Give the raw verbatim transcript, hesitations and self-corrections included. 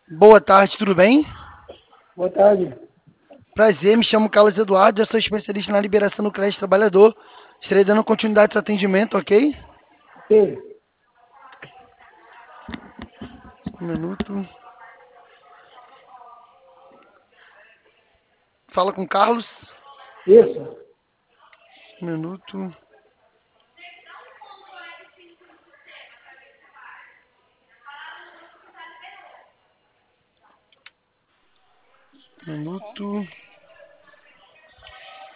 Boa tarde, tudo bem? Boa tarde. Prazer, me chamo Carlos Eduardo, eu sou especialista na liberação do crédito trabalhador. Estarei dando continuidade a esse atendimento, ok? Sim, Um minuto. Fala com o Carlos. isso. Um minuto. Um minuto.